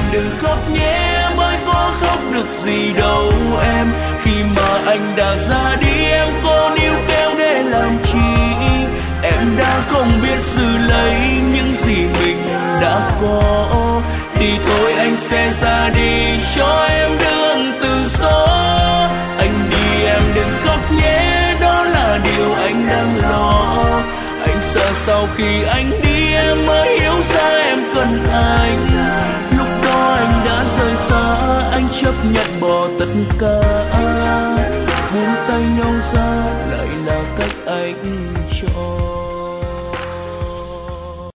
đừng khóc nhé, mới có khóc được gì đâu em. Khi mà anh đã ra đi em có níu kéo để làm chi? Em đã không biết giữ lấy những gì mình đã có, thì thôi anh sẽ ra đi cho em đường tự do. Anh đi em đừng khóc nhé, đó là điều anh đang lo. Anh sợ sau khi anh đi em mới hiểu ra em cần anh. Lúc đó anh đã rời xa, anh chấp nhận bỏ tất cả.